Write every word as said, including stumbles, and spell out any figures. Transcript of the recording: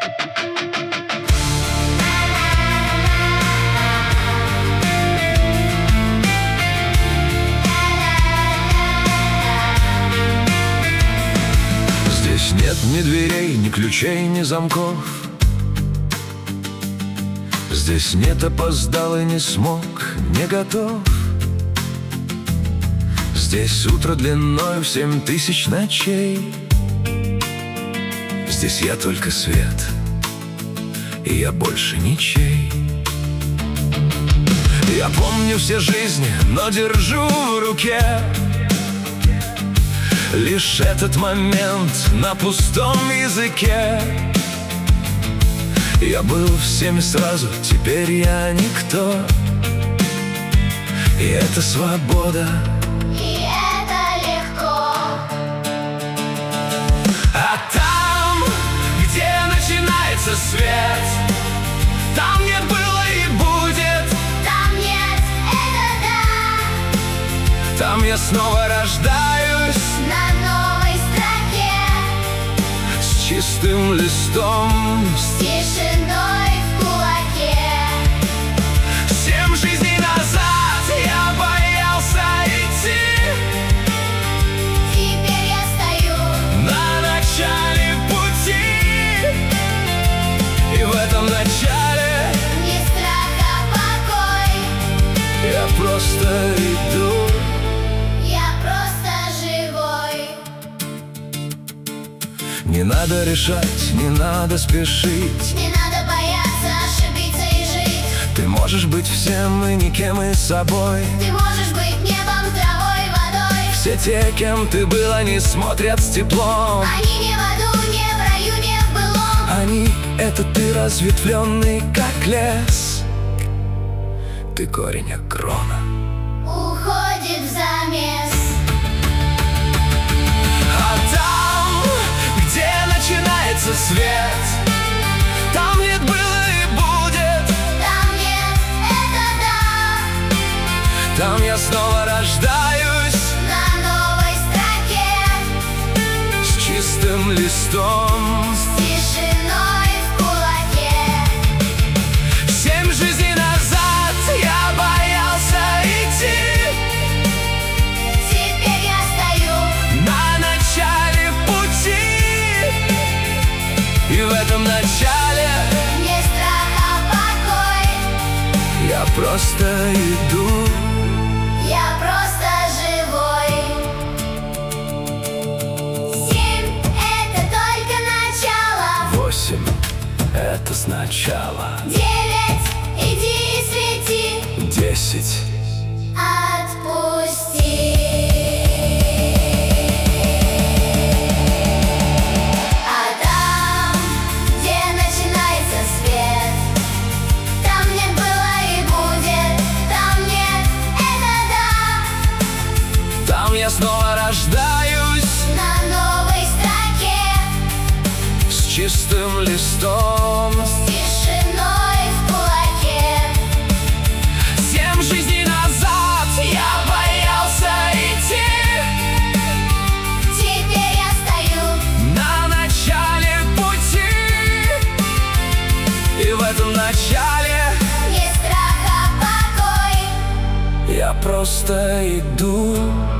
Здесь нет ни дверей, ни ключей, ни замков. Здесь нет опоздал и не смог, не готов. Здесь утро длиной в семь тысяч ночей. Здесь я только свет, и я больше ничей. Я помню все жизни, но держу в руке лишь этот момент на пустом языке. Я был всеми сразу, теперь я никто. И это свобода, и это легко. А там, где начинается свет, там нет было и будет. Там нет, это да. Там я снова рождаюсь На новой строке, с чистым листом, с тишиной в кулаке. Семь жизней назад я боялся идти. Теперь я стою На начале пути, и в этом начале не страх, а покой. я просто иду. Я просто живой. Не надо решать, не надо спешить. Не надо бояться ошибиться и жить. Ты можешь быть всем и никем, и собой. Ты можешь быть небом, травой, водой. Все те, кем ты был, они смотрят с теплом. Они не в аду, не в раю, не в былом. Они — это ты, разветвленный, как лес. Ты корень, а крона Уходит в замес. А там, где начинается свет, там нет было и будет. Там нет, это да. Там я снова рождаюсь На новой строке, с чистым листом, с тишиной в кулаке. Семь жизней назад я боялся идти. Теперь я стою На начале пути, и в этом начале не страх, а покой. я просто иду. Я просто живой. Семь — это только начало. Восемь — это сначала. Девять — иди и свети. Десять — Отпусти. А там, где начинается свет, там нет было и будет. Там нет, это да. там я снова рождаюсь На новой строке, с чистым листом. с тишиной в кулаке. Семь жизней назад я боялся идти. Теперь я стою На начале пути, и в этом начале не страх, а покой. я просто иду.